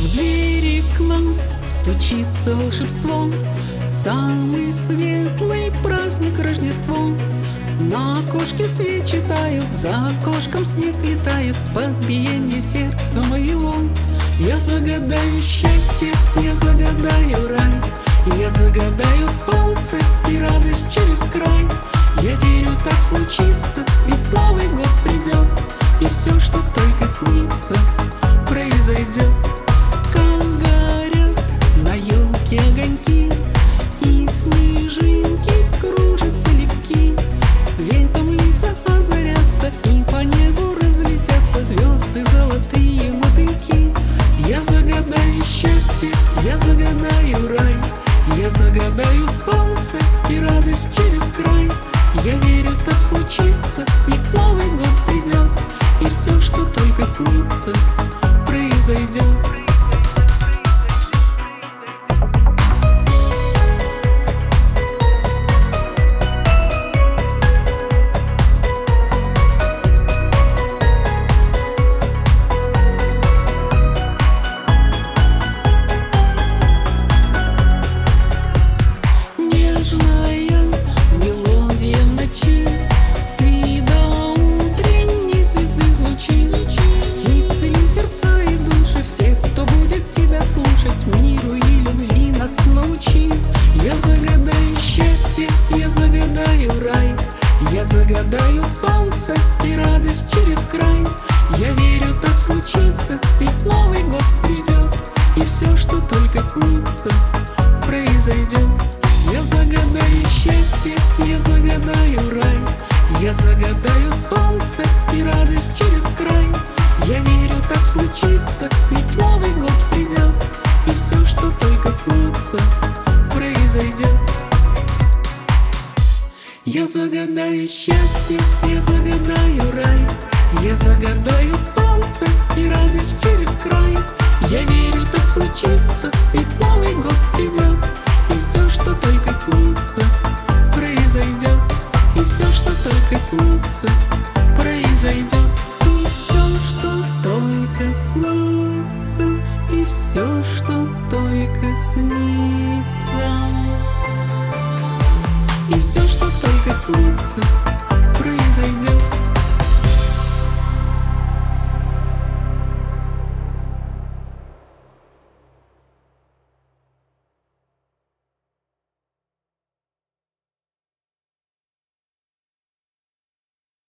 В двери к нам стучится волшебство, в самый светлый праздник Рождество. На окошке свечи тают, за окошком снег летает, под биение сердца моего. Я загадаю счастье, я загадаю рай, я загадаю солнце и радость через край. Я верю, так случится, ведь Новый год придет, и все, что только снится, произойдет. Как горят на елке огоньки, и снежинки кружатся легки, светом лица озарятся, и по небу разлетятся звезды, золотые мотыльки. Я загадаю счастье, я загадаю рай, я загадаю солнце и радость через край. Я верю, так случится, ведь Новый год придет, и все, что только снится, произойдет. Миру и любви нас научи. Я загадаю счастье, я загадаю рай, я загадаю солнце и радость через край. Я верю, так случится, ведь Новый год придет, и все, что только снится, произойдет. Я загадаю счастье, я загадаю рай, я загадаю солнце и радость через край. Я верю, так случится, ведь Новый год придет, и все, что только снится, произойдет. Я загадаю счастье, я загадаю рай, я загадаю солнце и радость через край. Я верю, так случится, ведь Новый год придет, и все, что только снится, произойдет. И все, что только снится, произойдет. И все, что только снится, и все, что только снится, и все, что только снится.